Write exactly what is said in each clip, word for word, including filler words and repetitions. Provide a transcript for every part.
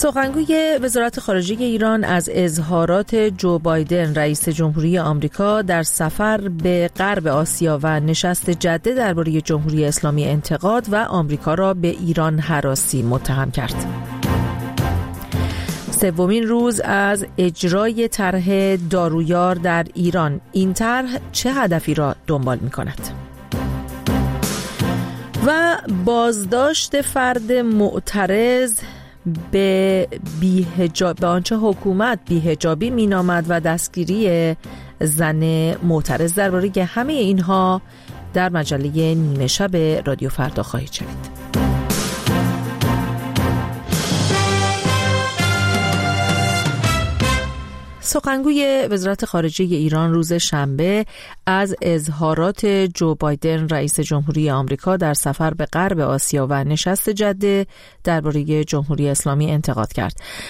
سخنگوی وزارت خارجه ایران از اظهارات جو بایدن رئیس جمهوری آمریکا در سفر به غرب آسیا و نشست جده درباره جمهوری اسلامی انتقاد و آمریکا را به ایران هراسی متهم کرد. سومین روز از اجرای طرح دارویار در ایران، این طرح چه هدفی را دنبال می‌کند؟ و بازداشت فرد معترض به بی‌حجاب، به آنچه حکومت بی‌حجابی مینامد و دستگیری زن معترض. درباره همه اینها در مجله نیمه شب رادیو فردا خواهید شنید. سخنگوی وزارت خارجه ایران روز شنبه از اظهارات جو بایدن رئیس جمهوری آمریکا در سفر به غرب آسیا و نشست جده درباره جمهوری اسلامی انتقاد کرد.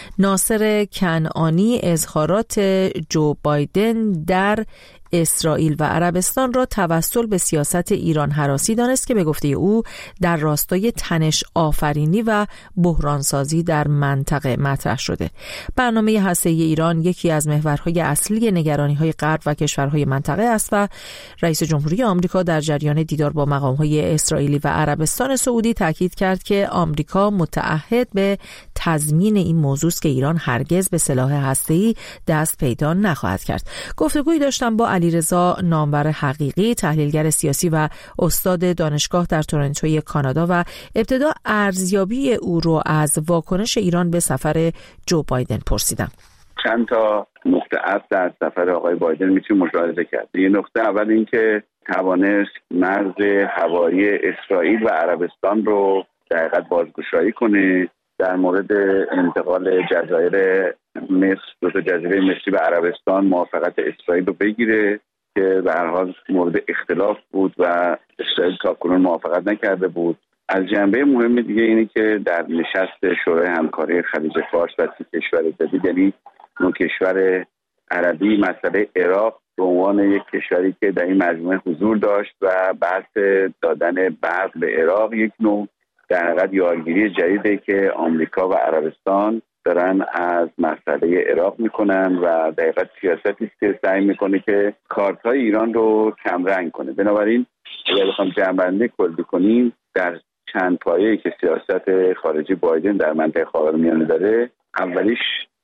ناصر کنعانی اظهارات جو بایدن در اسرائیل و عربستان را توسل به سیاست ایران هراسی دانست که به گفته او در راستای تنش آفرینی و بحرانسازی در منطقه مطرح شده. برنامه هسته‌ای ایران یکی از محورهای اصلی نگرانی‌های غرب و کشورهای منطقه است و رئیس جمهوری آمریکا در جریان دیدار با مقام‌های اسرائیلی و عربستان سعودی تاکید کرد که آمریکا متعهد به تضمین این موضوع است که ایران هرگز به سلاح هسته‌ای دست پیدا نخواهد کرد. گفتگویی داشتم با علیرضا نامور حقیقی، تحلیلگر سیاسی و استاد دانشگاه در تورنتوی کانادا و ابتدا ارزیابی او رو از واکنش ایران به سفر جو بایدن پرسیدم. چند تا نقطه عطف در سفر آقای بایدن میتونیم مشاهده کرد. یه نقطه اول این که توانست مرز هوایی اسرائیل و عربستان رو در حقیقت بازگشایی کنه. در مورد انتقال جزایر مصر، دو تا جزیره مصری به عربستان موافقت اسرائیل رو بگیره که به هر حال مورد اختلاف بود و اسرائیل تاکنون موافقت نکرده بود. از جنبه مهم دیگه اینه که در نشست شورای همکاری خلیج فارس و سی کشور جدید، یعنی اون کشور عربی، مسئله عراق به عنوان یک کشوری که در این مجموعه حضور داشت و بحث دادن برق به عراق یک نوع در حقیقت یارگیری جدیده که آمریکا و عربستان دارن از مسئله عراق میکنن و در حقیقت سیاستی که سعی میکنه که کارت‌های ایران رو کمرنگ کنه. بنابراین اگر بخوام جمع‌بندی کلی کنیم، در چند پایه‌ای که سیاست خارجی بایدن در منطقه خاورمیانه داره، اولیش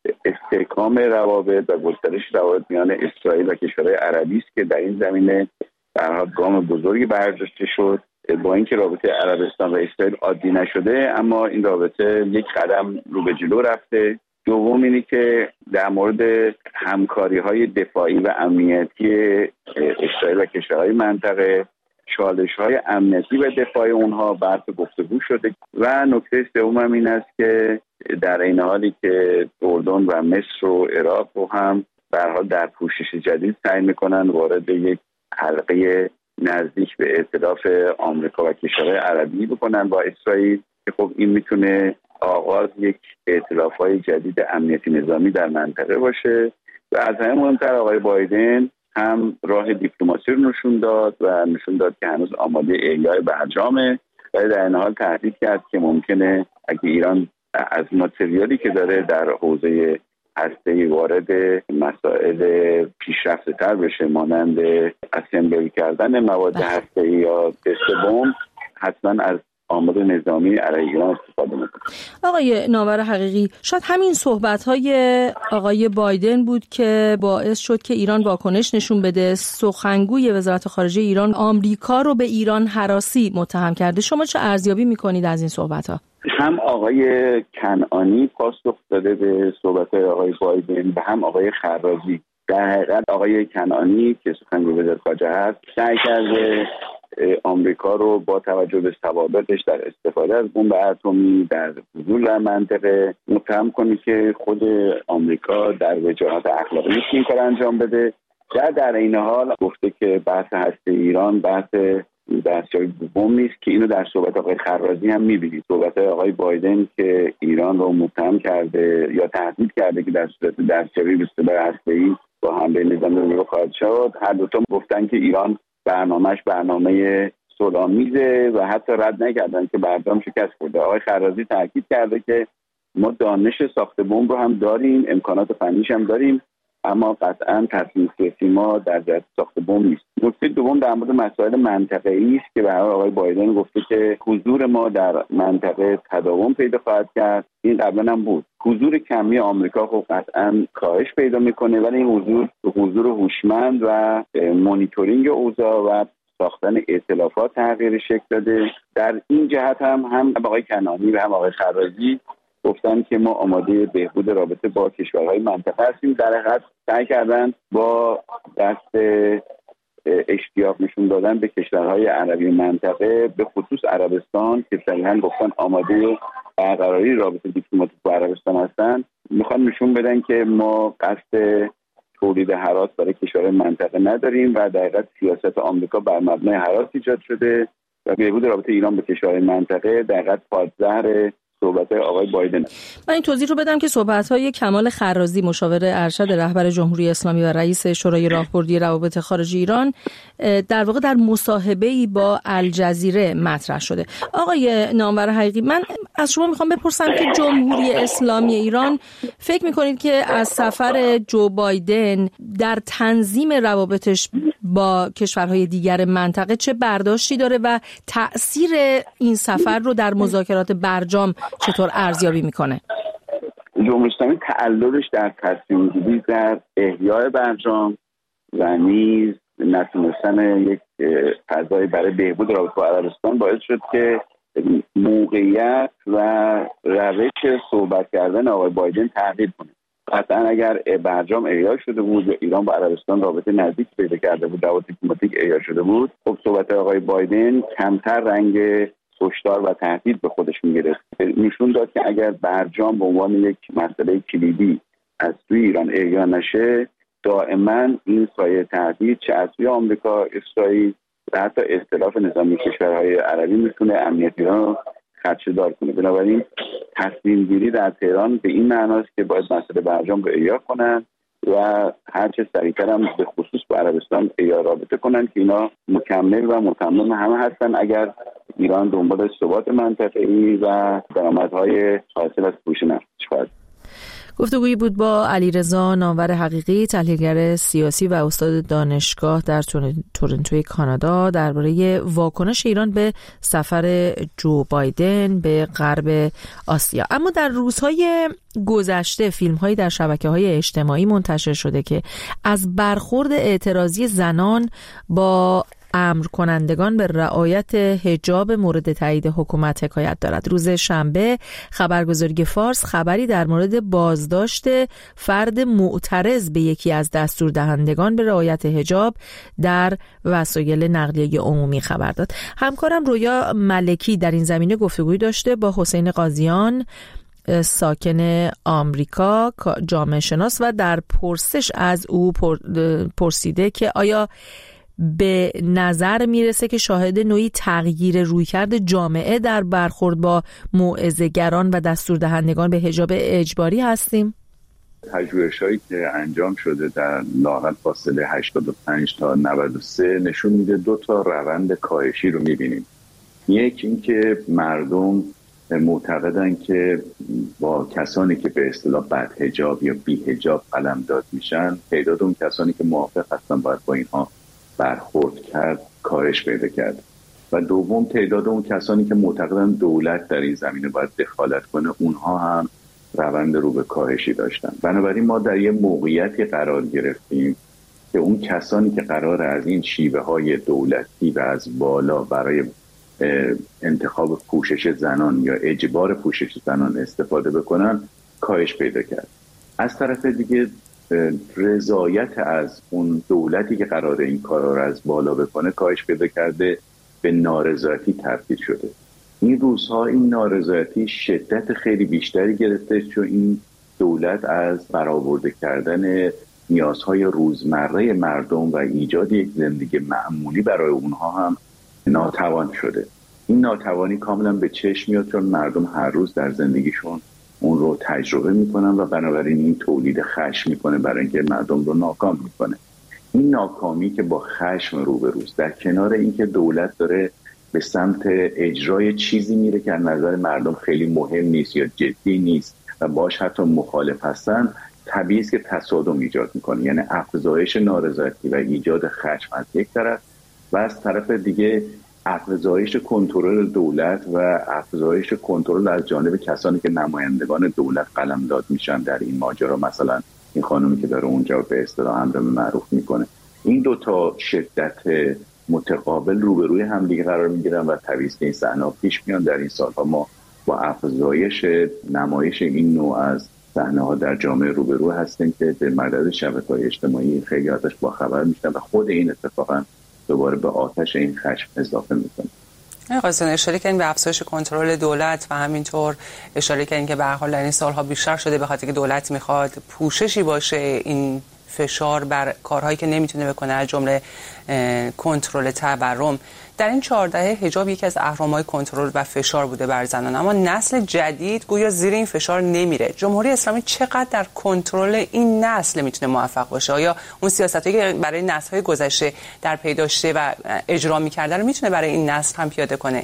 استحکام روابط و گسترش روابط میان اسرائیل و کشورهای عربی است که در این زمینه در حال گام بزرگی برداشته شد. با اینکه رابطه عربستان و اسرائیل عادی نشده، اما این رابطه یک قدم رو به جلو رفته. دوم اینی که در مورد همکاری‌های دفاعی و امنیتی اسرائیل و کشورهای منطقه، چالش‌های امنیتی و دفاعی اونها بحث گفتگو شده. و نکته سوم هم این است که در این حالی که اردن و مصر و عراق رو هم به هر حال در پوشش جدید سعی می‌کنن وارد یک حلقه نزدیک به ائتلاف آمریکا و کشورهای عربی بکنن با اسرائیل، که خب این میتونه آغاز یک ائتلاف‌های جدید امنیتی نظامی در منطقه باشه. و از همه مهمتر آقای بایدن هم راه دیپلماسی رو نشون داد و نشون داد که هنوز آماده احیای برجامه، ولی در این حال تهدید کرد که ممکنه اگه ایران از ماتریالی که داره در حوزه هسته‌ای وارد مسائل پیشرفته تر بشه، مانند اسمبل کردن مواد هسته‌ای یا تست بمب، حتما از آمار نظامی علیه ایران استفاده میکنه. آقای نامور حقیقی، شاید همین صحبت‌های آقای بایدن بود که باعث شد که ایران واکنش نشون بده. سخنگوی وزارت خارجه ایران آمریکا رو به ایران هراسی متهم کرده. شما چه ارزیابی میکنید از این صحبت‌ها؟ هم آقای کنعانی پاسخ داده به صحبت‌های آقای بایدن و هم آقای خرازی. در حقیقت آقای کنعانی که سخنگوی وزارت خارجه هست سعی کرده آمریکا رو با توجه به ثوابتش در استفاده از بمب اتمی در حضور در منطقه متهم کنه که خود آمریکا در وجاهت اخلاقی نیست این کار انجام بده. در در این حال گفته که بحث هسته ایران بحث دستیابی به بمب نیست، که اینو در صحبت آقای خرازی هم می‌بینید. صحبت آقای بایدن که ایران رو متهم کرده یا تهدید کرده که در صورت دستیابی به سلاح هسته‌ای با حمله نظام رو خواهد شد، هر دو تا گفتن که ایران برنامه‌اش برنامه صلح‌آمیزه و حتی رد نکردن که برجام شکست خورده. آقای خرازی تاکید کرده که ما دانش ساخت بمب رو هم داریم، امکانات فنیش هم داریم، اما قطعا تصمیم سیاسی ما در جهت ساخت بمب نیست. نکته دوم در مورد مسائل منطقه‌ای است که به هر حال آقای بایدن گفته که حضور ما در منطقه تداوم پیدا خواهد کرد. این قبلا هم بود. حضور کمی آمریکا خب قطعا کاهش پیدا میکنه، ولی این حضور حضور هوشمند و مانیتورینگ اوضاع و ساختن ائتلافات تغییر شکل داده. در این جهت هم هم آقای کنعانی و هم آقای خرازی گفتن که ما آماده بهبود رابطه با کشورهای منطقه هستیم. در حقیقت سعی کردن با دست اشتیاق نشون دادن به کشورهای عربی منطقه، به خصوص عربستان که صریحا گفتن آماده برقراری رابطه دیپلماتیک با عربستان هستن، میخوان نشون بدن که ما قصد تولید هراس برای کشورهای منطقه نداریم و در حقیقت سیاست آمریکا بر مبنای هراس ایجاد شده و بهبود رابطه ایران با کشورهای منطقه در حقیقت پادزهر صحبت آقای بایدن. من این توضیح رو بدم که صحبت‌های کمال خرازی مشاور ارشد رهبر جمهوری اسلامی و رئیس شورای راهبردی روابط خارجی ایران در واقع در مصاحبه‌ای با الجزیره مطرح شده. آقای نامور حقیقی، من از شما میخوام بپرسم که جمهوری اسلامی ایران فکر میکنید که از سفر جو بایدن در تنظیم روابطش با کشورهای دیگر منطقه چه برداشتی داره و تأثیر این سفر رو در مذاکرات برجام چطور ارزیابی میکنه؟ جمهوری اسلامی تعللش در تصمیم گیری در احیای برجام و نیز نتونستن یک فضای برای بهبود رابطه با عربستان باعث شد که موقعیت و روش صحبت کردن آقای بایدن تغییر کنه. قطعا اگر برجام احیا شده بود و ایران با عربستان رابطه نزدیک پیدا کرده بود، روابط دیپلماتیک احیا شده بود، خب صحبت آقای بایدن کمتر رنگ هشدار و تهدید به خودش میگرفت. نشون داد که اگر برجام به عنوان یک مسئله کلیدی از سوی ایران احیا نشه، دائما این سایه تهدید چه از سوی آمریکا، اسرائیل و حتی اختلاف نظامی کشورهای عربی میتونه امنیت ایران رو خدشه‌دار کنه. بنابراین تصمیم گیری در تهران به این معناست که باید مسئله برجام رو احیا کنن و هرچه سریعتر هم به خصوص با عربستان احیا رابطه کنن که اینا مکمل و متمم همه هستن اگر ایران دنبال ثبات منطقه‌ای و درآمدهای حاصل از فروش نفت باشد. گفتگویی بود با علیرضا نامور حقیقی، تحلیلگر سیاسی و استاد دانشگاه در تورنتوی کانادا، درباره واکنش ایران به سفر جو بایدن به غرب آسیا. اما در روزهای گذشته فیلم‌هایی در شبکه‌های اجتماعی منتشر شده که از برخورد اعتراضی زنان با امر کنندگان به رعایت حجاب مورد تایید حکومت حکایت دارد. روز شنبه خبرگزاری فارس خبری در مورد بازداشت فرد معترض به یکی از دستوردهندگان به رعایت حجاب در وسایل نقلیه عمومی خبر داد. همکارم رویا ملکی در این زمینه گفتگوی داشته با حسین قاضیان، ساکن آمریکا، جامعه شناس، و در پرسش از او پرسیده که آیا به نظر میرسه که شاهد نوعی تغییر رویکرد جامعه در برخورد با موعظه‌گران و دستوردهندگان به حجاب اجباری هستیم؟ پژوهش‌هایی که انجام شده در لااقل فاصله هشتاد و پنج تا نود و سه نشون میده دو تا روند کاهشی رو میبینیم. یک این که مردم معتقدن که با کسانی که به اصطلاح بدحجاب یا بی‌حجاب قلمداد میشن، تعداد اون کسانی که موافق هستن باید با اینها برخورد کرد کاهش پیدا کرد. و دوم تعداد اون کسانی که معتقدن دولت در این زمینه باید دخالت کنه، اونها هم روند رو به کاهشی داشتن. بنابراین ما در یه موقعیتی قرار گرفتیم که اون کسانی که قرار از این شیوه های دولتی و از بالا برای انتخاب پوشش زنان یا اجبار پوشش زنان استفاده بکنن کاهش پیدا کرد. از طرف دیگه رضایت از اون دولتی که قراره این کارا رو از بالا بکنه کاهش پیدا کرده، به نارضایتی تبدیل شده. این روزها این نارضایتی شدت خیلی بیشتری گرفته، چون این دولت از برآورده کردن نیازهای روزمره مردم و ایجاد یک زندگی معمولی برای اونها هم ناتوان شده. این ناتوانی کاملا به چشم میاد، چون مردم هر روز در زندگیشون اون رو تجربه میکنن و بنابراین این تولید خشم میکنه برای اینکه مردم رو ناکام میکنه. این ناکامی که با خشم روبروست، در کنار اینکه دولت داره به سمت اجرای چیزی میره که از نظر مردم خیلی مهم نیست یا جدی نیست و باش حتی مخالف هستن، طبیعی است که تصادم ایجاد میکنه. یعنی افزایش نارضایتی و ایجاد خشم از یک طرف و از طرف دیگه افزایش کنترل دولت و افزایش کنترل از جانب کسانی که نمایندگان دولت قلمداد میشن در این ماجرا. مثلا این خانومی که داره اونجا به اصطلاح امر معروف میکنه. این دو تا شدت متقابل روبروی همدیگه قرار میگیرن و طبیعی است که این صحنه‌ها پیش میان. در این سالها ما با افزایش نمایش این نوع از صحنه‌ها در جامعه روبرو هستیم که به مدد شبکه‌های اجتماعی خیلی ازش با خبر میشن و خود این اتفاقا دوباره به آتش این خشم اضافه میکنه. آقایان اشاره کردین به افزایش کنترل دولت و همینطور اشاره کردین که به هر حال در این سالها بیشتر شده به خاطر که دولت میخواد پوششی باشه این فشار بر کارهایی که نمیتونه بکنه، از جمله کنترل تورم. در این چهار دهه حجاب یکی از اهرم‌های کنترل و فشار بوده بر زنان، اما نسل جدید گویا زیر این فشار نمیره. جمهوری اسلامی چقدر در کنترل این نسل میتونه موفق باشه؟ آیا اون سیاستایی که برای نسل‌های گذشته در پی داشته و اجرا می‌کرده رو میتونه برای این نسل هم پیاده کنه؟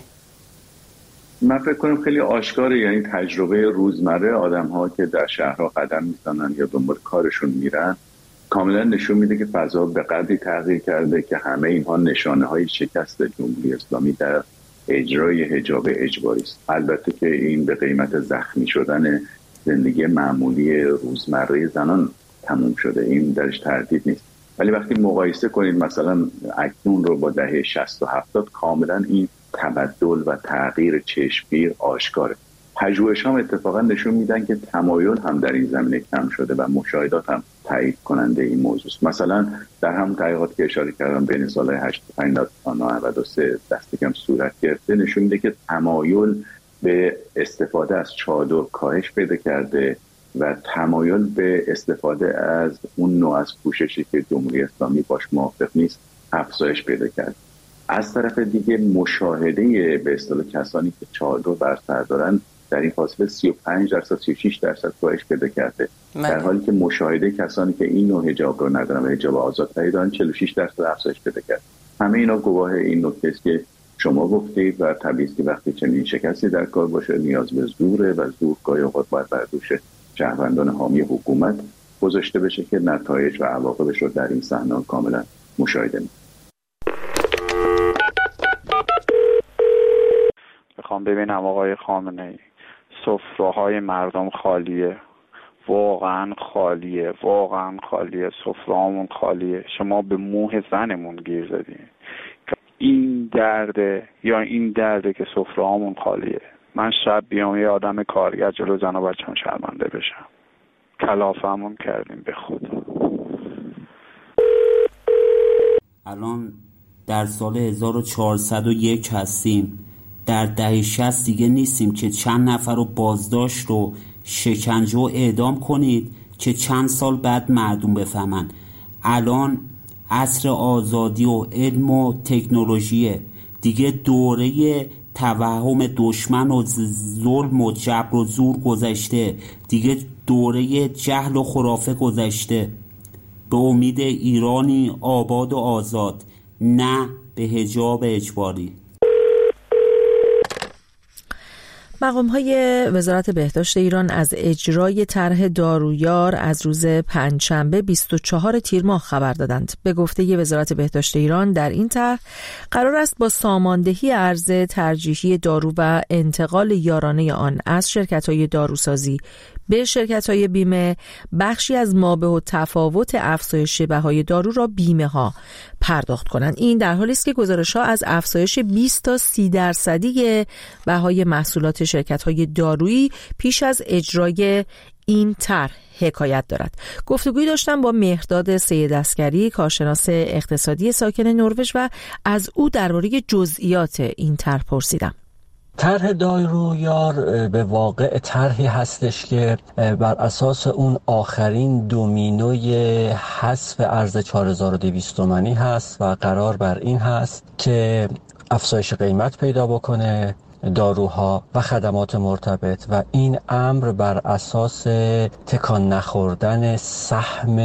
من فکر کنم خیلی آشکاره. یعنی تجربه روزمره آدم‌ها که در شهرها قدم می‌زنن یا دنبال کارشون میرن کاملا نشون میده که فضا به قدری تغییر کرده که همه اینها نشانه های شکست جمهوری اسلامی در اجرای حجاب اجباری است. البته که این به قیمت زخمی شدن زندگی معمولی روزمره زنان تموم شده، این درش تردید نیست. ولی وقتی مقایسه کنید مثلا اکنون رو با دهه شصت و هفتاد، کاملا این تبدل و تغییر چشمگیر آشکاره. پژوهش‌ها هم اتفاقا نشون میدن که تمایل هم در این زمینه کم شده و مشاهدات هم تایید کننده این موضوع. مثلا در همون تحقیقات که اشاره کردم بین سال‌های هشتاد و پنج تا نود و سه دست کم صورت گرفته، نشون میده که تمایل به استفاده از چادر کاهش پیدا کرده و تمایل به استفاده از اون نوع از پوششی که جمهوری اسلامی باش موافق نیست افزایش پیدا کرده. از طرف دیگه مشاهده به اصطلاح کسانی که چادر بر سر دارن در این فاصله سی و پنج درصد سی و شش درصد کاهش پیدا کرده، در حالی که مشاهده کسانی که این نوع حجاب رو ندارن و حجاب آزاد دارن چهل و شش درصد افزایش پیدا کرده. همه اینا گواه این نکته است که شما گفتید و طبیعی است که وقتی چنین شکستی در کار باشه نیاز به زوره و زور گاهی اوقات باید بر دوش شهروندان حامی حکومت گذاشته بشه که نتایج و عواقبش رو در این صحنه کاملا مشاهده می‌کنید. میخوام ببینم آقای خامنه‌ای، سفره‌های مردم خالیه، واقعا خالیه، واقعا خالیه، سفره‌هامون خالیه. شما به موه زنمون گیر زدین. این درده یا این درده که سفره‌هامون خالیه. من شب بیام یه آدم کارگر جلو زن و بچه‌م شرمنده بشم. کلافه‌مون کردیم به خدا. الان در سال هزار و چهارصد و یک هستیم. در دهه شصت دیگه نیستیم که چند نفر رو بازداشت رو شکنجه و اعدام کنید که چند سال بعد مردم بفهمن. الان عصر آزادی و علم و تکنولوژیه، دیگه دوره توهم دشمن و ظلم و جبر و زور گذشته، دیگه دوره جهل و خرافه گذشته. به امید ایرانی آباد و آزاد، نه به حجاب اجباری. مقام‌های وزارت بهداشت ایران از اجرای طرح دارویار از روز پنجشنبه بیست و چهارم تیر ماه خبر دادند. به گفته وزارت بهداشت ایران در این طرح قرار است با ساماندهی عرضه ترجیحی دارو و انتقال یارانه آن از شرکت‌های داروسازی به شرکت‌های بیمه بخشی از مابه و تفاوت افزایش بهای دارو را بیمه ها پرداخت کنند. این در حالی است که گزارش‌ها از افزایش بیست تا سی درصدی بهای محصولات شرکت‌های دارویی پیش از اجرای این طرح حکایت دارد. گفتگوی داشتم با مهرداد سید عسکری، کارشناس اقتصادی ساکن نروژ، و از او درباره جزئیات این طرح پرسیدم. طرح دارویار به واقع طرحی هستش که بر اساس اون آخرین دومینوی حذف ارز چهار هزار و دویست تومانی هست و قرار بر این هست که افزایش قیمت پیدا بکنه داروها و خدمات مرتبط و این امر بر اساس تکان نخوردن سهم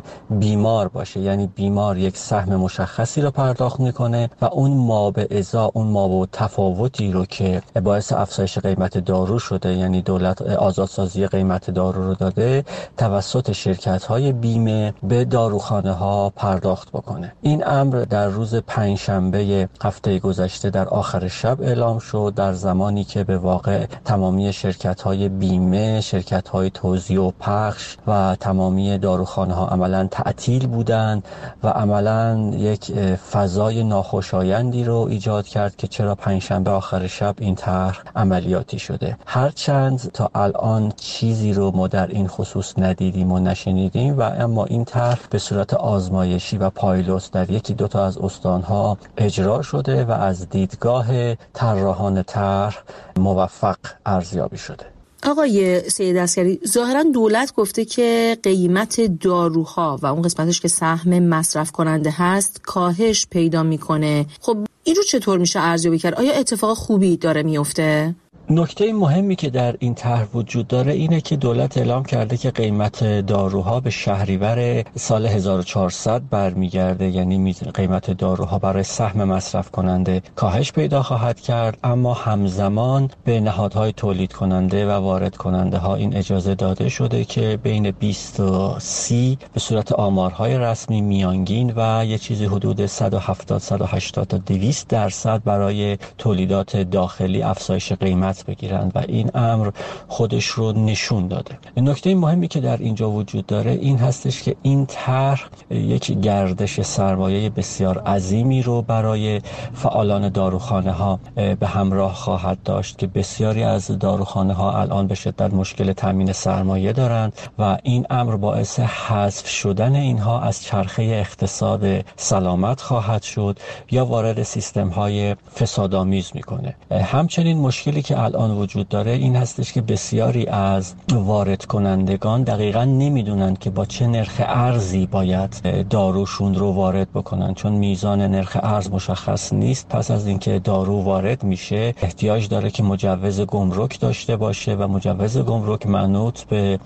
بیمار باشه، یعنی بیمار یک سهم مشخصی رو پرداخت میکنه و اون ما به ازا اون ما به تفاوتی رو که باعث افزایش قیمت دارو شده، یعنی دولت آزادسازی قیمت دارو رو داده، توسط شرکت‌های بیمه به داروخانه ها پرداخت بکنه. این امر در روز پنجشنبه هفته گذشته در آخر شب اعلام شد، در زمانی که به واقع تمامی شرکت‌های بیمه، شرکت‌های توزیع و پخش و تمامی داروخانه ها عملاً تعطیل بودند و عملاً یک فضای ناخوشایندی رو ایجاد کرد که چرا پنجشنبه آخر شب این طرح عملیاتی شده. هرچند تا الان چیزی رو ما در این خصوص ندیدیم و نشنیدیم و اما این طرح به صورت آزمایشی و پایلوت در یکی دو تا از استان‌ها اجرا شده و از دیدگاه طراحان طرح موفق ارزیابی شده. آقای سید عسکری، ظاهرا دولت گفته که قیمت داروها و اون قسمتش که سهم مصرف کننده هست کاهش پیدا میکنه. خب این رو چطور میشه ارزیابی کرد؟ آیا اتفاق خوبی داره میفته؟ نکته مهمی که در این طرح وجود داره اینه که دولت اعلام کرده که قیمت داروها به شهریور سال هزار و چهارصد برمیگرده، یعنی قیمت داروها برای سهم مصرف کننده کاهش پیدا خواهد کرد، اما همزمان به نهادهای تولید کننده و وارد کننده ها این اجازه داده شده که بین بیست تا سی به صورت آمارهای رسمی میانگین و یه چیزی حدود صد و هفتاد صد و هشتاد تا دویست درصد برای تولیدات داخلی افزایش قیمت بگیرند و این امر خودش رو نشون داده. نکته مهمی که در اینجا وجود داره این هستش که این طرح یک گردش سرمایه بسیار عظیمی رو برای فعالان داروخانه ها به همراه خواهد داشت که بسیاری از داروخانه ها الان به شدت مشکل تامین سرمایه دارند و این امر باعث حذف شدن اینها از چرخه اقتصاد سلامت خواهد شد یا وارد سیستم های فسادآمیز میکنه. همچنین مشکلی که الان وجود داره این هستش که بسیاری از وارد کنندگان دقیقاً نمیدونن که با چه نرخ ارزی باید داروشون رو وارد بکنن، چون میزان نرخ ارز مشخص نیست. پس از اینکه دارو وارد میشه احتیاج داره که مجوز گمرک داشته باشه و مجوز گمرک منوط به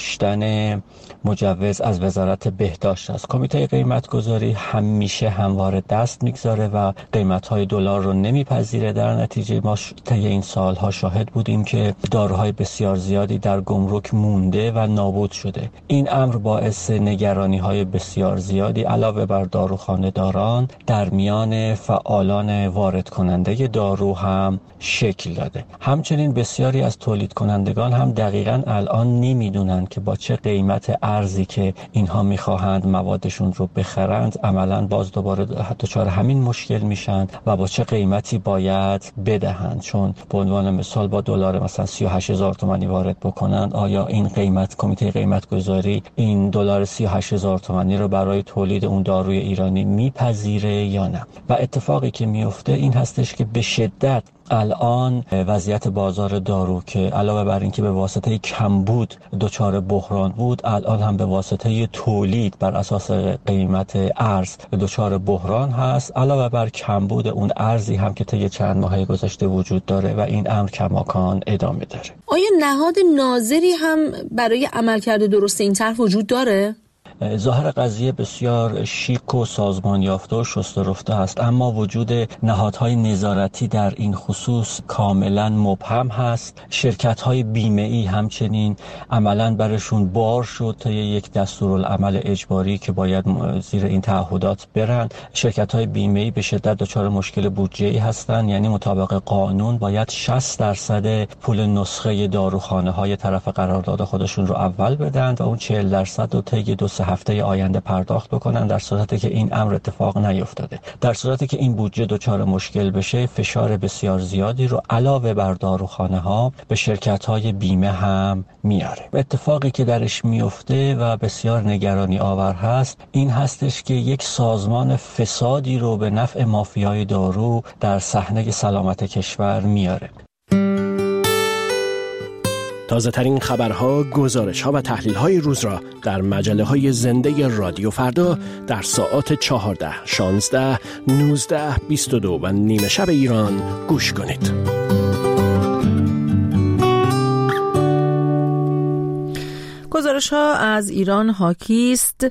داشتن مجوز از وزارت بهداشت است. کمیته قیمت گذاری همیشه همواره دست میگذاره و قیمت‌های دلار رو نمیپذیره. در نتیجه ما طی این سال‌ها شاهد بودیم که داروهای بسیار زیادی در گمرک مونده و نابود شده. این امر باعث نگرانی‌های بسیار زیادی علاوه بر داروخانه داران در میان فعالان وارد کننده دارو هم شکل داده. همچنین بسیاری از تولید کنندگان هم دقیقاً الان نمیدونن که با چه قیمت ارزی که اینها میخواهند موادشون رو بخرند عملاً باز دوباره دچار همین مشکل میشن و با چه قیمتی باید بدهند، چون به عنوان مثال با دلار مثلا سی و هشت هزار تومانی وارد بکنند، آیا این قیمت کمیته قیمت گذاری این دلار سی و هشت هزار تومانی رو برای تولید اون داروی ایرانی میپذیره یا نه؟ و اتفاقی که میفته این هستش که به شدت الان وضعیت بازار دارو که علاوه بر اینکه به واسطه کمبود دچار بحران بود، الان هم به واسطه تولید بر اساس قیمت ارز دچار بحران هست، علاوه بر کمبود اون ارزی هم که طی چند ماه گذشته وجود داره و این امر کماکان ادامه داره. آیا نهاد ناظری هم برای عملکرد درست این طرح وجود داره؟ ظاهر قضیه بسیار شیک و سازمان یافته و شسته رفته است، اما وجود نهادهای نظارتی در این خصوص کاملا مبهم هست. شرکت‌های بیمه‌ای همچنین عملاً برشون بار شد تا یک دستورالعمل اجباری که باید زیر این تعهدات برن. شرکت‌های بیمه‌ای به شدت دچار مشکل بودجه‌ای هستند، یعنی مطابق قانون باید شصت درصد پول نسخه داروخانه‌های طرف قرارداد خودشون رو اول بدن و اون چهل درصد رو طی دو سه هفته آینده پرداخت بکنن، در صورتی که این امر اتفاق نیفتاده. در صورتی که این بودجه دچار مشکل بشه، فشار بسیار زیادی رو علاوه بر داروخانه ها به شرکت های بیمه هم میاره. اتفاقی که درش میفته و بسیار نگرانی آور هست این هستش که یک سازمان فسادی رو به نفع مافیای دارو در صحنه سلامت کشور میاره. تازه ترین خبرها، گزارش‌ها و تحلیل‌های روز را در مجله‌های زنده رادیو فردا در ساعات چهارده، شانزده، نوزده، بیست و دو و نیمه شب ایران گوش کنید. گزارش ها از ایران حاکی است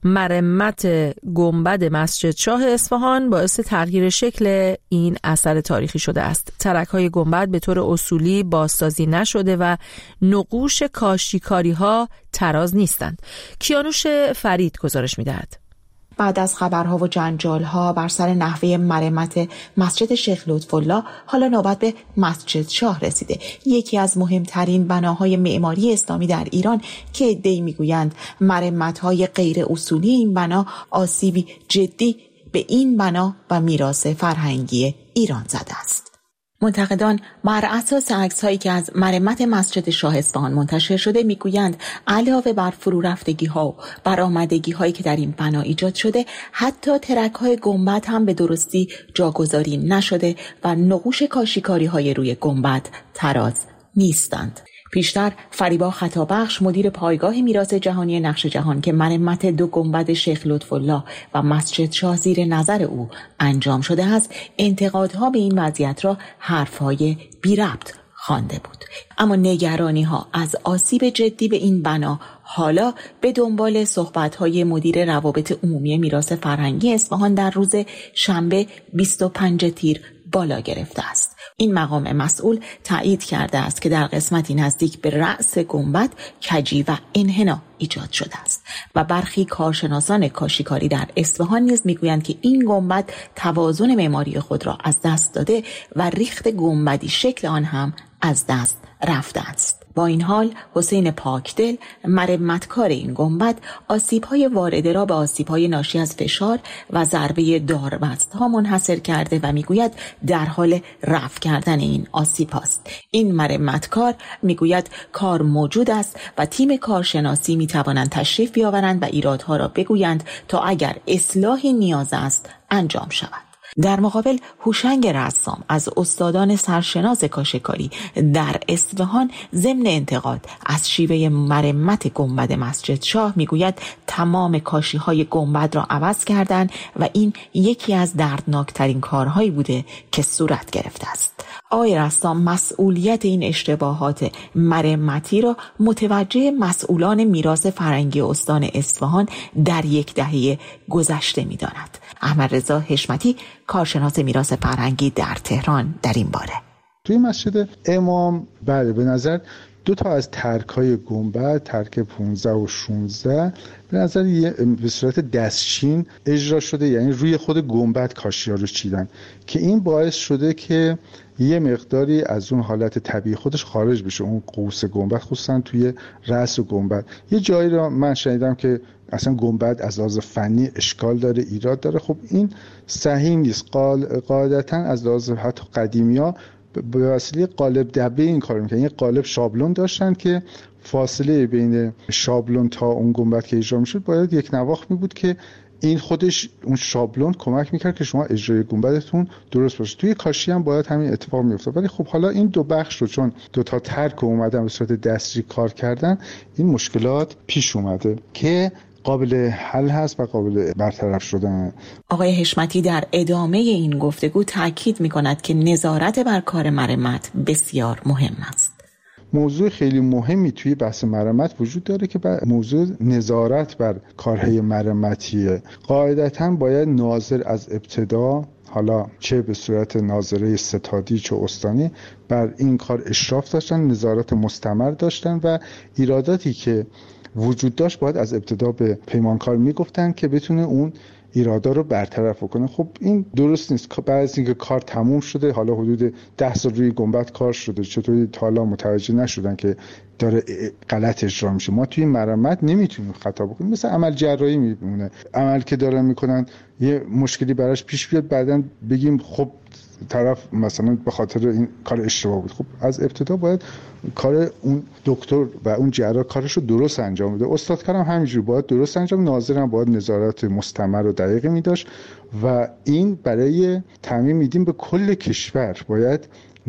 مرمت گنبد مسجد شاه اصفهان باعث تغییر شکل این اثر تاریخی شده است. ترک‌های گنبد به طور اصولی بازسازی نشده و نقوش کاشیکاری ها طراز نیستند. کیانوش فرید گزارش می‌دهد. بعد از خبرها و جنجال‌ها بر سر نحوه مرمت مسجد شیخ لطف‌الله، حالا نوبت به مسجد شاه رسیده، یکی از مهمترین بناهای معماری اسلامی در ایران که عده‌ای میگویند مرمت‌های غیر اصولی این بنا آسیبی جدی به این بنا و میراث فرهنگی ایران زده است. منتقدان بر اساس عکس‌هایی که از مرمت مسجد شاه اصفهان منتشر شده میگویند علاوه بر فرو رفتگی‌ها و برآمدگی‌هایی که در این بنا ایجاد شده، حتی ترک‌های گنبد هم به درستی جاگذاری نشده و نقوش کاشیکاری‌های روی گنبد طراز نیستند. پیشتر فریبا خطابخش مدیر پایگاه میراث جهانی نقش جهان که مرمت دو گنبد شیخ لطف‌الله و مسجد شاه زیر نظر او انجام شده است، انتقادها به این وضعیت را حرفهای بی ربط خوانده بود. اما نگرانی ها از آسیب جدی به این بنا حالا به دنبال صحبت‌های مدیر روابط عمومی میراث فرهنگی اصفهان در روز شنبه بیست و پنجم تیر بالا گرفته است. این مقام مسئول تایید کرده است که در قسمتی نزدیک به رأس گنبد کجی و انحنا ایجاد شده است و برخی کارشناسان کاشیکاری در اصفهان نیز میگویند که این گنبد توازن معماری خود را از دست داده و ریخت گنبدی شکل آن هم از دست رفته است. با این حال حسین پاکدل مرمتکار این گنبد آسیب‌های وارده را به آسیب‌های ناشی از فشار و ضربه داربست‌ها منحصر کرده و میگوید در حال رفع کردن این آسیب است. این مرمتکار میگوید کار موجود است و تیم کارشناسی میتوانند تشریف بیاورند و ایرادها را بگویند تا اگر اصلاحی نیاز است انجام شود. در مقابل هوشنگ رسام از استادان سرشناس کاشیکاری در اصفهان ضمن انتقاد از شیوه مرمت گنبد مسجد شاه میگوید تمام کاشی‌های گنبد را عوض کردند و این یکی از دردناکترین کارهایی بوده که صورت گرفته است. آقای رسام مسئولیت این اشتباهات مرمتی را متوجه مسئولان میراث فرهنگی استان اصفهان در یک دهه گذشته می‌داند. احمد رضا حشمتی کارشناس میراث فرهنگی در تهران در این باره توی مسجد امام بله به نظر دو تا از ترک‌های گنبد، ترک پانزده و شانزده به نظر به صورت دستچین اجرا شده، یعنی روی خود گنبد کاشی‌ها رو چیدن که این باعث شده که یه مقداری از اون حالت طبیعی خودش خارج بشه، اون قوس گنبد خصوصا توی رأس گنبد. یه جایی رو من شنیدم که اصلا گنبد از لحاظ فنی اشکال داره، ایراد داره. خب این صحیح نیست. قاعدتا از لحاظ حتی قدیمی‌ها به وسیله قالب دبه این کار میکنن. یه قالب شابلون داشتن که فاصله بین شابلون تا اون گنبد که اجرا میشد باید یک نواخت می بود که این خودش اون شابلون کمک میکرد که شما اجرای گنبدتون درست باشه. توی کاشی هم باید همین اتفاق میفته. ولی خب حالا این دو بخش رو چون دو تا ترک اومدن به صورت دستی کار کردن، این مشکلات پیش اومده که قابل حل هست و قابل برطرف شدن. آقای حشمتی در ادامه این گفتگو تاکید می‌کند که نظارت بر کار مرمت بسیار مهم است. موضوع خیلی مهمی توی بحث مرمت وجود داره که موضوع نظارت بر کارهای مرمتیه. قاعدتاً باید ناظر از ابتدا، حالا چه به صورت ناظره ستادی چه استانی، بر این کار اشراف داشتن، نظارت مستمر داشتن و ایراداتی که وجود داشت باید از ابتدا به پیمانکار میگفتن که بتونه اون ایرادا رو برطرف کنه. خب این درست نیست. بعد از اینکه کار تموم شده، حالا حدود ده سال روی گنبد کار شده، چطوری تا حالا متوجه نشدن که داره غلط اجرا میشه؟ ما توی مرمت نمیتونیم خطا بکنیم. مثل عمل جراحی میمونه، عمل که دارن میکنن یه مشکلی براش پیش بیاد، بعدن بگیم خب طرف مثلا به خاطر این کار اشتباه بود. خب از ابتدا باید کار اون دکتر و اون جراح کارش رو درست انجام بده. استادکارم همینجوری باید درست انجام، ناظرم باید نظارت مستمر و دقیقی می‌داشت و این برای تعمیم میدیم به کل کشور. باید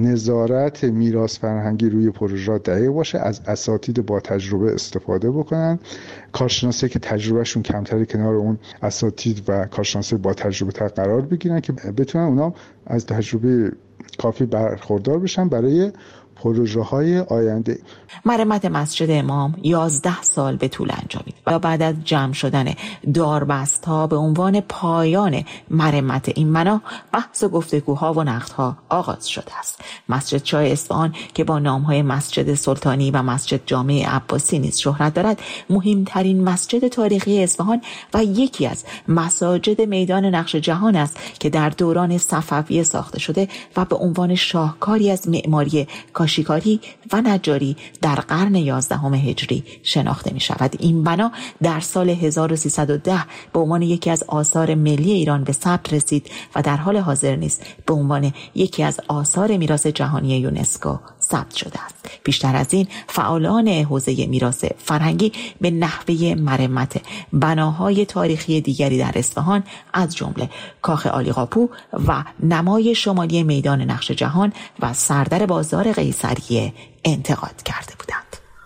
نظارت میراث فرهنگی روی پروژه دقیق باشه، از اساتید با تجربه استفاده بکنن، کارشناسایی که تجربهشون کمتره کنار اون اساتید و کارشناسای با تجربه تر قرار بگیرن که بتونن اونا از تجربه کافی برخوردار بشن برای پروژه های آینده. مرمت مسجد امام یازده سال به طول انجامید و بعد از جمع شدن داربست ها به عنوان پایان مرمت این بنا بحث و گفتگوها و نقدها آغاز شده است. مسجد شاه اصفهان که با نامهای مسجد سلطانی و مسجد جامع عباسی نیز شهرت دارد، مهمترین مسجد تاریخی اصفهان و یکی از مساجد میدان نقش جهان است که در دوران صفویه ساخته شده و به عنوان شاهکاری از معماری کاشیکاری و نجاری در قرن یازدهم هجری شناخته می شود. این بنا در سال هزار و سیصد و ده به عنوان یکی از آثار ملی ایران به ثبت رسید و در حال حاضر نیز به عنوان یکی از آثار میراث جهانی یونسکو ثبت شده است. بیشتر از این، فعالان حوزه میراث فرهنگی به نحوه مرمت بناهای تاریخی دیگری در اصفهان از جمله کاخ عالیقاپو و نمای شمالی میدان نقش جهان و سردر بازار قیصریه انتقاد کرده بودند.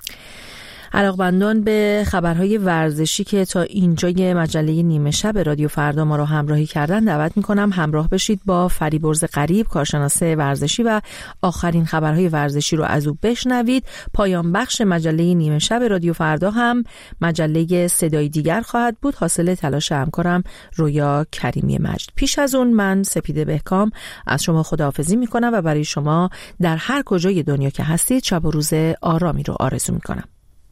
علاقمندان به خبرهای ورزشی که تا اینجای مجله نیمه شب رادیو فردا ما را همراهی کردن دعوت می‌کنم همراه بشید با فریبرز غریب، کارشناس ورزشی، و آخرین خبرهای ورزشی رو از او بشنوید. پایان بخش مجله نیمه شب رادیو فردا هم مجله صدای دیگر خواهد بود، حاصل تلاش همکارم رویا کریمی مجد. پیش از اون من سپیده بهکام از شما خداحافظی می‌کنم و برای شما در هر کجای دنیا که هستید شب و روز آرامی رو آرزو می‌کنم.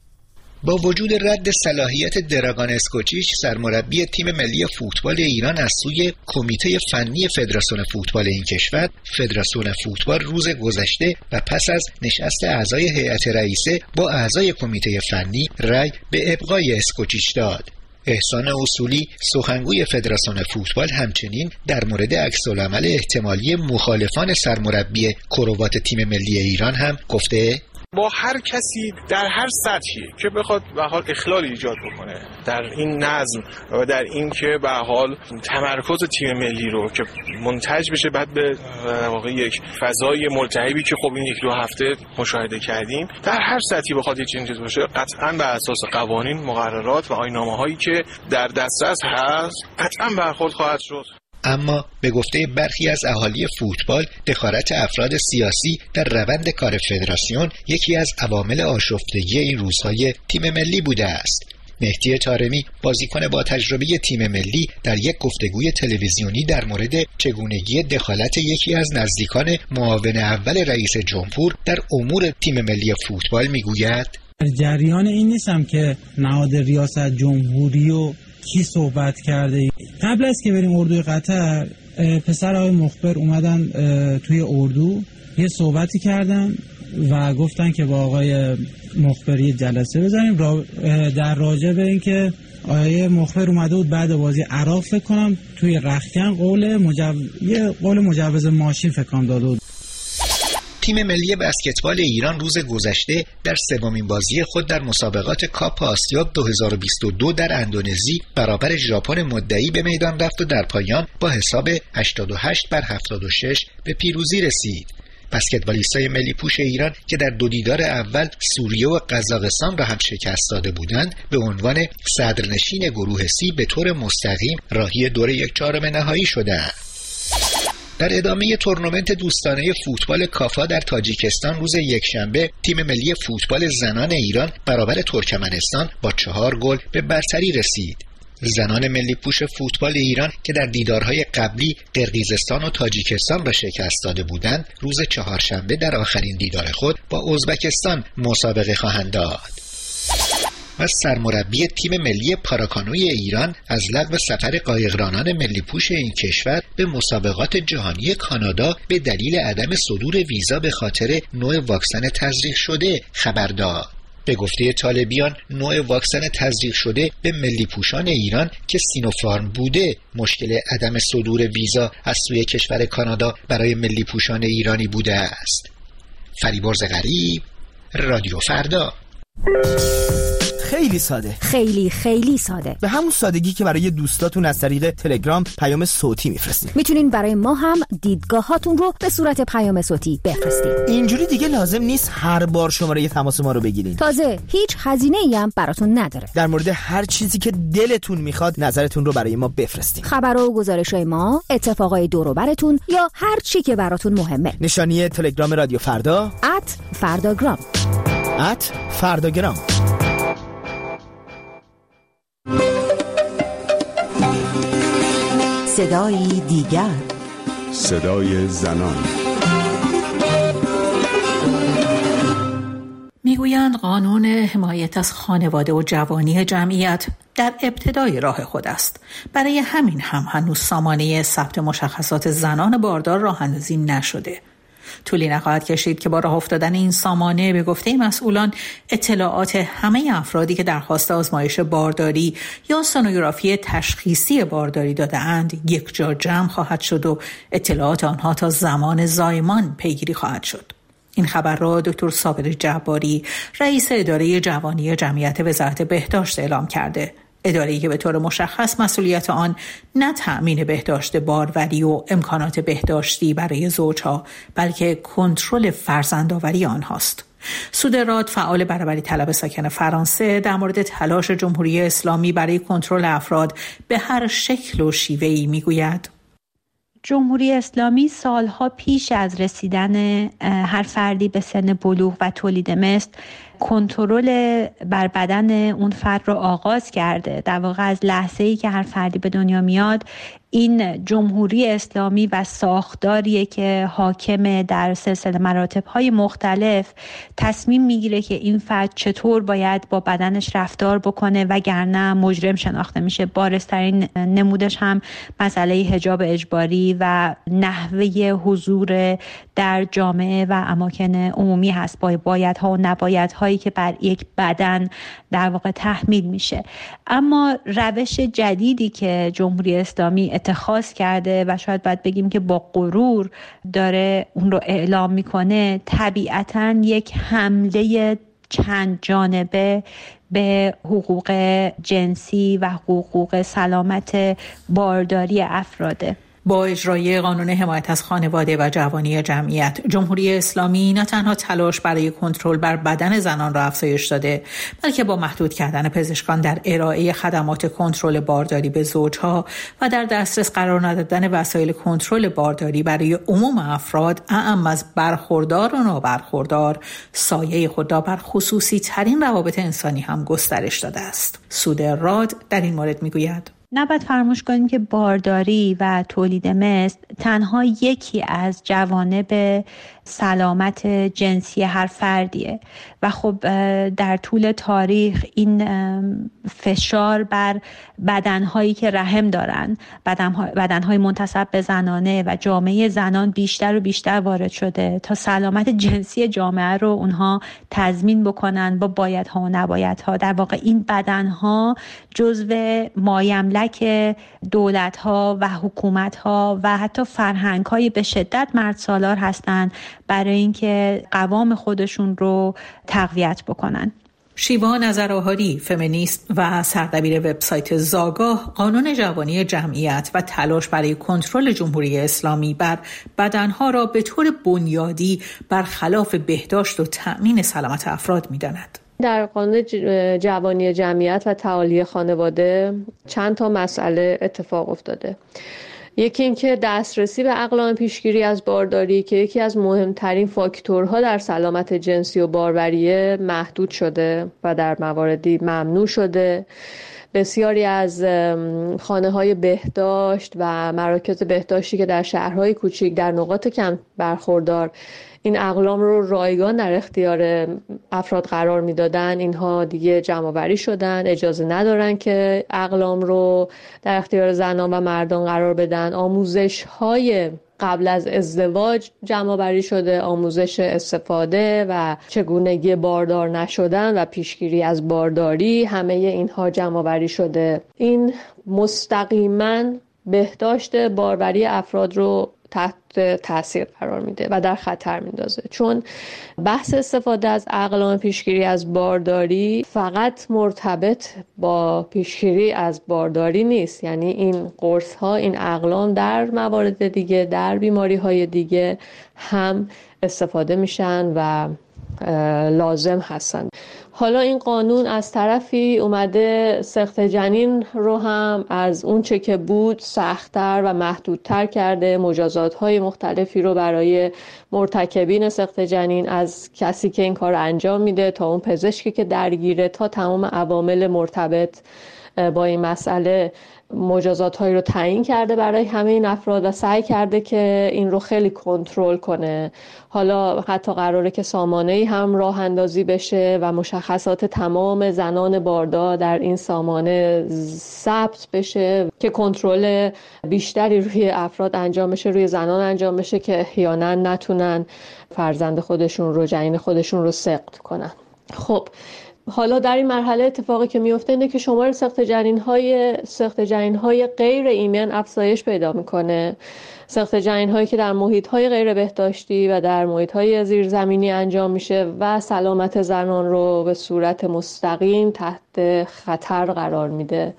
با وجود رد صلاحیت دراگان اسکوچیچ سرمربی تیم ملی فوتبال ایران از سوی کمیته فنی فدراسیون فوتبال این کشور، فدراسیون فوتبال روز گذشته و پس از نشست اعضای هیئت رئیسه با اعضای کمیته فنی رأی به ابقای اسکوچیچ داد. احسان اصولی سخنگوی فدراسیون فوتبال همچنین در مورد عکس‌العمل احتمالی مخالفان سرمربی کروات تیم ملی ایران هم گفته: با هر کسی در هر سطحی که بخواد به حال اخلال ایجاد بکنه در این نظم و در این که به حال تمرکز تیم ملی رو که منتج بشه بعد به واقع یک فضای ملتهبی که خب این یک دو هفته مشاهده کردیم، در هر سطحی بخواد یک چیزی باشه، قطعاً بر اساس قوانین، مقررات و آیین‌نامه‌هایی که در دسترس هست قطعاً برخورد خواهد شد. اما به گفته برخی از اهالی فوتبال، دخالت افراد سیاسی در روند کار فدراسیون یکی از عوامل آشفتگی این روزهای تیم ملی بوده است. مهدی طارمی، بازیکن با تجربه تیم ملی، در یک گفتگوی تلویزیونی در مورد چگونگی دخالت یکی از نزدیکان معاون اول رئیس جمهور در امور تیم ملی فوتبال میگوید: در جریان این نیستم که نهاد ریاست جمهوری و کی صحبت کرده. قبل از که بریم اردوی قطر، پسر آقای مخبر اومدن توی اردو یه صحبتی کردن و گفتن که با آقای مخبر یه جلسه بزنیم در راجع به این که آقای مخبر اومده بود بعد بازی عراق فکر کنم توی رختکن قول مجو... یه قول مجوز ماشین فکر کنم داده بود. تیم ملی بسکتبال ایران روز گذشته در سومین بازی خود در مسابقات کاپ آسیا دو هزار و بیست و دو در اندونزی برابر ژاپن مدعی به میدان رفت و در پایان با حساب هشتاد و هشت بر هفتاد و شش به پیروزی رسید. بسکتبالیستای ملی پوش ایران که در دو دیدار اول سوریه و قزاقستان را هم شکست داده بودند، به عنوان صدرنشین گروه سی به طور مستقیم راهی دور یک چهارم نهایی شدند. در ادامه تورنمنت دوستانه فوتبال کافا در تاجیکستان روز یکشنبه، تیم ملی فوتبال زنان ایران برابر ترکمنستان با چهار گل به برتری رسید. زنان ملی پوش فوتبال ایران که در دیدارهای قبلی قرقیزستان و تاجیکستان را شکست داده بودند، روز چهارشنبه در آخرین دیدار خود با ازبکستان مسابقه خواهند داد. و سرمربی تیم ملی پاراکانوی ایران از لغو سفر قایقرانان ملی پوش این کشور به مسابقات جهانی کانادا به دلیل عدم صدور ویزا به خاطر نوع واکسن تزریق شده خبر داد. به گفته طالبیان، نوع واکسن تزریق شده به ملی پوشان ایران که سینوفارم بوده مشکل عدم صدور ویزا از سوی کشور کانادا برای ملی پوشان ایرانی بوده است. فریبرز غریب، رادیو فردا. خیلی ساده. خیلی خیلی ساده. به همون سادگی که برای دوستاتون از طریق تلگرام پیام صوتی میفرستین. میتونین برای ما هم دیدگاهاتون رو به صورت پیام صوتی بفرستین. اینجوری دیگه لازم نیست هر بار شماره تماس ما رو بگیرین. تازه هیچ هزینه‌ای هم براتون نداره. در مورد هر چیزی که دلتون میخواد نظرتون رو برای ما بفرستین. خبرها و گزارش‌های ما، اتفاقای دور و براتون یا هر چی که براتون مهمه. نشانی تلگرام رادیو فردا ات فرداگرام ات فرداگرام. صدای دیگر، صدای زنان. میگویند قانون حمایت از خانواده و جوانی جمعیت در ابتدای راه خود است. برای همین هم هنوز سامانه ثبت مشخصات زنان باردار راه اندازی نشده. طولی نخواهد کشید که با راه افتادن این سامانه به گفته مسئولان اطلاعات همه افرادی که درخواست آزمایش بارداری یا سونوگرافی تشخیصی بارداری داده‌اند یک جا جمع خواهد شد و اطلاعات آنها تا زمان زایمان پیگیری خواهد شد. این خبر را دکتر صابر جباری، رئیس اداره جوانی جمعیت وزارت بهداشت اعلام کرده. اداره‌ای که به طور مشخص مسئولیت آن نه تأمین بهداشت باروری و امکانات بهداشتی برای زوجها، بلکه کنترل فرزندآوری آنهاست. سودراد، فعال برابری طلب ساکن فرانسه، در مورد تلاش جمهوری اسلامی برای کنترل افراد به هر شکل و شیوه‌ای میگوید: جمهوری اسلامی سالها پیش از رسیدن هر فردی به سن بلوغ و تولید مثل کنترل بر بدن اون فرد رو آغاز کرده. در واقع از لحظه‌ای که هر فردی به دنیا میاد، این جمهوری اسلامی و ساختاریه که حاکم در سلسله مراتب‌های مختلف تصمیم میگیره که این فرد چطور باید با بدنش رفتار بکنه وگرنه مجرم شناخته میشه. بارزترین نمودش هم مسئله حجاب اجباری و نحوه حضور در جامعه و اماکن عمومی هست، با بایدها و نبایدهایی که بر یک بدن در واقع تحمیل میشه. اما روش جدیدی که جمهوری اسلامی اتخاذ کرده و شاید باید بگیم که با غرور داره اون رو اعلام میکنه، طبیعتاً یک حمله چند جانبه به حقوق جنسی و حقوق سلامت بارداری افراده. با اجرای قانون حمایت از خانواده و جوانی جمعیت، جمهوری اسلامی نه تنها تلاش برای کنترل بر بدن زنان را افزایش داده، بلکه با محدود کردن پزشکان در ارائه خدمات کنترل بارداری به زوجها و در دسترس قرار ندادن وسایل کنترل بارداری برای عموم افراد، اعم از برخوردار و نابرخوردار، سایه خود را بر خصوصی ترین روابط انسانی هم گسترش داده است. سودراد در این مورد میگوید: نباید فراموش کنیم که بارداری و تولید مثل تنها یکی از جوانب سلامت جنسی هر فردیه و خب در طول تاریخ این فشار بر بدنهایی که رحم دارن، بدنهای منتسب به زنانه و جامعه زنان بیشتر و بیشتر وارد شده تا سلامت جنسی جامعه رو اونها تضمین بکنن با بایدها و نبایدها. در واقع این بدنها جزو مایملک دولت‌ها و حکومت‌ها و حتی فرهنگ‌های به شدت مردسالار هستند برای اینکه قوام خودشون رو تقویت بکنن. شیوا نظرآهاری، فمینیست و سردبیر وبسایت زاگاه، قانون جوانی جمعیت و تلاش برای کنترل جمهوری اسلامی بر بدنها را به طور بنیادی برخلاف بهداشت و تأمین سلامت افراد می‌داند. در قانون جوانی جمعیت و تعالی خانواده چند تا مسئله اتفاق افتاده. یکی این که دسترسی به اقلام پیشگیری از بارداری که یکی از مهمترین فاکتورها در سلامت جنسی و باروریه محدود شده و در مواردی ممنوع شده. بسیاری از خانه‌های بهداشت و مراکز بهداشتی که در شهرهای کوچیک در نقاط کم برخوردار این اقلام رو رایگان در اختیار افراد قرار میدادن، اینها دیگه جمع‌آوری شدن، اجازه ندارن که اقلام رو در اختیار زنان و مردان قرار بدن. آموزش‌های قبل از ازدواج جمع‌آوری شده، آموزش استفاده و چگونگی باردار نشدن و پیشگیری از بارداری، همه اینها جمع‌آوری شده. این مستقیما بهداشت باروری افراد رو تحت تاثیر قرار میده و در خطر میندازه. چون بحث استفاده از اقلام پیشگیری از بارداری فقط مرتبط با پیشگیری از بارداری نیست، یعنی این قرص ها، این اقلام در موارد دیگه، در بیماری های دیگه هم استفاده میشن و لازم هستن. حالا این قانون از طرفی اومده سقط جنین رو هم از اون چه که بود سخت‌تر و محدودتر کرده، مجازات‌های مختلفی رو برای مرتکبین سقط جنین، از کسی که این کار انجام میده تا اون پزشکی که درگیره تا تمام عوامل مرتبط با این مسئله، مجازات هایی رو تعیین کرده برای همه این افراد و سعی کرده که این رو خیلی کنترل کنه. حالا حتی قراره که سامانه‌ای هم راه اندازی بشه و مشخصات تمام زنان باردار در این سامانه ثبت بشه که کنترل بیشتری روی افراد انجام بشه، روی زنان انجام بشه که احیانا نتونن فرزند خودشون رو، جنین خودشون رو سقط کنن. خب حالا در این مرحله اتفاقی که میفته اینه که شمار سقط جنین‌های سقط جنین‌های غیر ایمن افزایش پیدا میکنه. سقط جنین‌هایی که در محیط‌های غیر بهداشتی و در محیط‌های زیرزمینی انجام میشه و سلامت زنان رو به صورت مستقیم تحت خطر قرار میده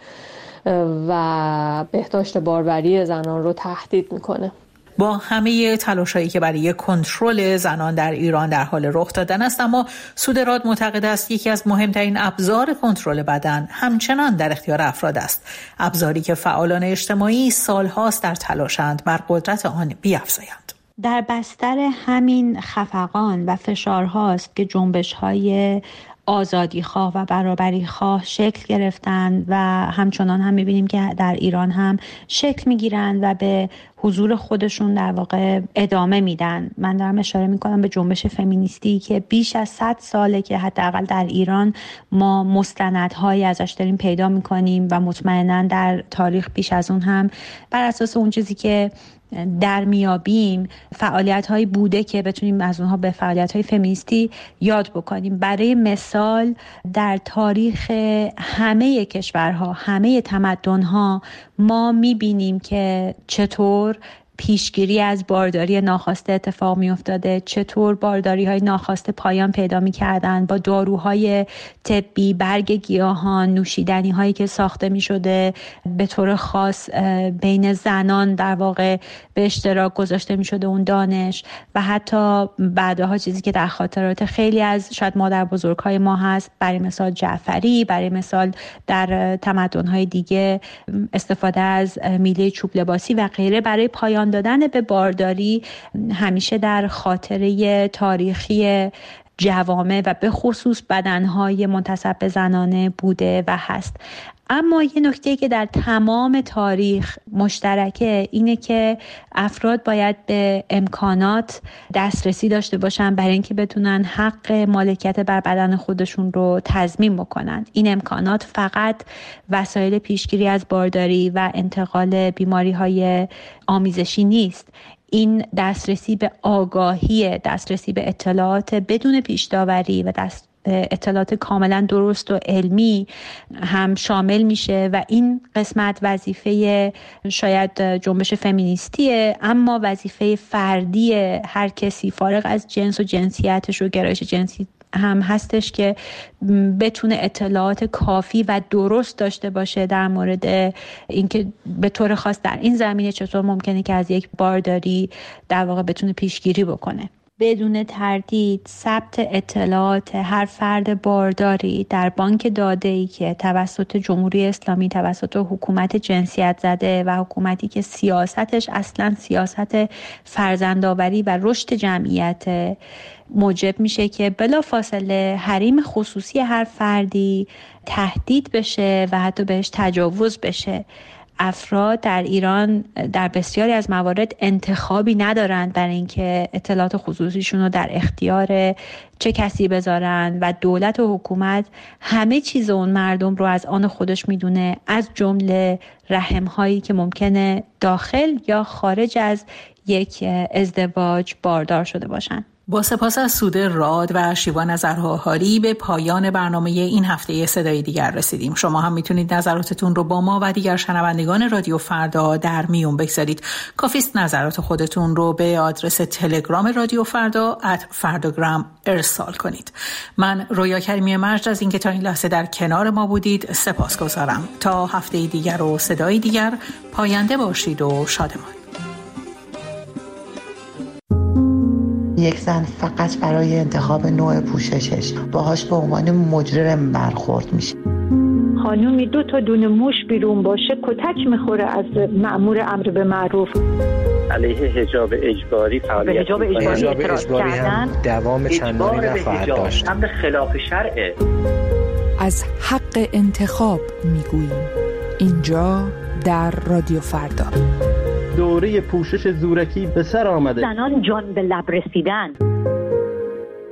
و بهداشت باروری زنان رو تهدید میکنه. با همه تلاشایی که برای کنترل زنان در ایران در حال رخ دادن است، اما سودراد معتقد است یکی از مهمترین ابزار کنترل بدن همچنان در اختیار افراد است، ابزاری که فعالان اجتماعی سالهاست در تلاشند بر قدرت آن بیفزایند. در بستر همین خفقان و فشارهاست که جنبش‌های آزادی خواه و برابری خواه شکل گرفتن و همچنان هم میبینیم که در ایران هم شکل میگیرن و به حضور خودشون در واقع ادامه میدن. من دارم اشاره میکنم به جنبش فمینیستی که بیش از صد ساله که حداقل در ایران ما مستندهایی ازش داریم پیدا میکنیم و مطمئنا در تاریخ بیش از اون هم بر اساس اون چیزی که در میابیم فعالیت هایی بوده که بتونیم از اونها به فعالیت های فمینیستی یاد بکنیم. برای مثال در تاریخ همه کشورها، همه تمدنها ما میبینیم که چطور پیشگیری از بارداری ناخواسته اتفاق می افتاده، چطور بارداری های ناخواسته پایان پیدا می کردن با داروهای طبی، برگ گیاهان، نوشیدنی هایی که ساخته می شده به طور خاص بین زنان در واقع به اشتراک گذاشته می شده اون دانش، و حتی بعدها چیزی که در خاطرات خیلی از شاید مادر بزرگ های ما هست، برای مثال جعفری، برای مثال در تمدن های دیگه استفاده از میله چوب لباسی و غیره برای پایان دادن به بارداری همیشه در خاطره تاریخی جوامع و به خصوص بدنهای منتسب به زنانه بوده و هست. اما یه نکته که در تمام تاریخ مشترکه اینه که افراد باید به امکانات دسترسی داشته باشن برای اینکه بتونن حق مالکیت بر بدن خودشون رو تضمین بکنن. این امکانات فقط وسایل پیشگیری از بارداری و انتقال بیماری‌های آمیزشی نیست. این دسترسی به آگاهی، دسترسی به اطلاعات بدون پیش داوری و دست اطلاعات کاملا درست و علمی هم شامل میشه و این قسمت وظیفه شاید جنبش فمینیستیه، اما وظیفه فردی هر کسی فارغ از جنس و جنسیتش و گرایش جنسی هم هستش که بتونه اطلاعات کافی و درست داشته باشه در مورد اینکه به طور خاص در این زمینه چطور ممکنه که از یک بارداری در واقع بتونه پیشگیری بکنه. بدون تردید ثبت اطلاعات هر فرد بارداری در بانک داده‌ای که توسط جمهوری اسلامی، توسط حکومت جنسیت زده و حکومتی که سیاستش اصلا سیاست فرزندآوری و رشد جمعیت، موجب میشه که بلافاصله حریم خصوصی هر فردی تهدید بشه و حتی بهش تجاوز بشه. افراد در ایران در بسیاری از موارد انتخابی ندارند برای اینکه اطلاعات خصوصیشون رو در اختیار چه کسی بذارن و دولت و حکومت همه چیز اون مردم رو از آن خودش میدونه، از جمله رحم‌هایی که ممکنه داخل یا خارج از یک ازدواج باردار شده باشن. با سپاس از سوده راد و شیوا نظرهاری به پایان برنامه این هفته صدای دیگر رسیدیم. شما هم میتونید نظراتتون رو با ما و دیگر شنوندگان رادیو فردا در میون بگذارید. کافیست نظرات خودتون رو به آدرس تلگرام رادیو فردا ات فرداگرام ارسال کنید. من رویا کریمی مجد از اینکه تا این لحظه در کنار ما بودید سپاسگزارم. تا هفته دیگر و صدای دیگر، پاینده باشید و شادمان. یک زن فقط برای انتخاب نوع پوششش باهاش به عنوان مجرم برخورد میشه. خانومی دو تا دونه موش بیرون باشه کتک میخوره از مأمور امر به معروف. علیه حجاب اجباری فعالیت حجاب اجباری, اجباری هم دوام چندانی نخواهد داشت. امر خلاف شرعه. از حق انتخاب میگوییم اینجا در رادیو فردا. دوره پوشش زورکی به سر آمده. زنان جان به لب رسیدن.